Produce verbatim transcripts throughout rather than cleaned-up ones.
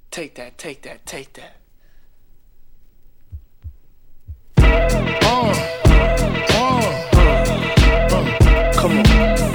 Take that, take that, take that. Uh, uh, uh, come on.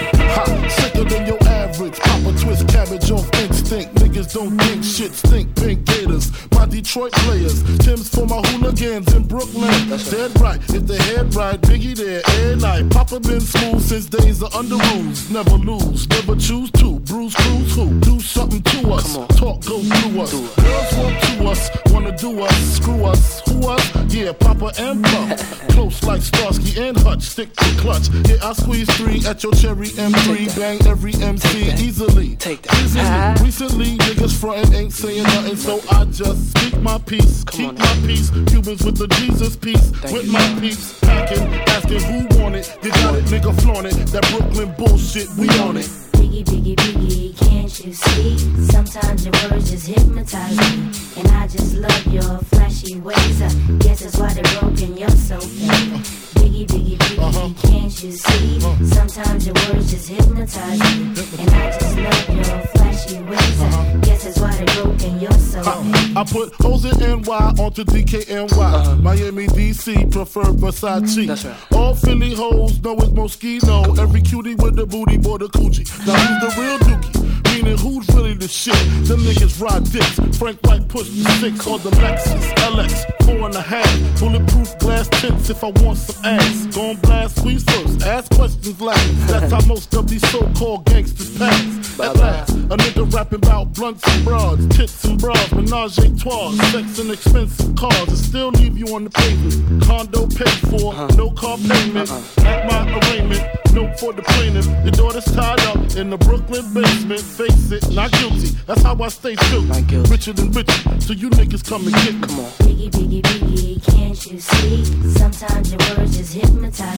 Ha, sicker than your average. Papa twist cabbage off instinct. Niggas don't think shit stink. Pink Gators, my Detroit players. Tim's for my hooligans in Brooklyn. That's dead right. If the head right, Biggie there, air night. Papa been smooth since days of under rules. Never lose, never choose to. Bruise, cruise, who? Do something to us. Talk, go through us. Girls want to us, wanna do us, screw us. Who us? Yeah, Papa and Puff. Close like Starsky and Hutch. Stick to clutch. Yeah, I squeeze three at your cherry M three. Bang every M C easily. Take that. Easily. Uh-huh. Recently, niggas frontin' ain't saying nothing, so I just speak my peace. Come Keep my peace. Cubans with the Jesus peace. Thank with you. My peace. Packing, asking who want it. You got it, nigga, flaunt it. That Brooklyn bullshit, we on it. Biggie, biggie, biggie, can't you see? Sometimes your words just hypnotize me. And I just love your flashy ways. I guess that's why they're broken, you're so fake. Biggie, biggie, biggie, uh-huh. Can't you see? Uh-huh. Sometimes your words just hypnotize me. And I just love your flashy ways. Uh-huh. Guess that's why they're broken, you're so fake. I, I put O's in N Y onto D K N Y. Uh-huh. Miami, D C, prefer Versace. That's right. All Philly hoes know it's Moschino. Every cutie with the booty, boy, the coochie. Now who's the real dookie? Meaning who's really the shit? Them niggas ride dicks. Frank White pushed the six on the Lexus L X, four and a half. Bulletproof glass tints if I want some ass. Gon' blast squeeze first, ask questions last. That's how most of these so-called gangsters pass. At last, a nigga rapping about blunts and broads, tits and bras, menage a trois, sex and expensive cars, and still leave you on the pavement. Condo paid for, uh-huh. No car payment. Uh-uh. At my arraignment, note for the plaintiff. Your daughter's tied up in the Brooklyn basement. Face it, not guilty. That's how I stay filthy. Richer than richer, so you niggas come and get me. Come on. Biggie, biggie, biggie, can't you see? Sometimes your words just hypnotize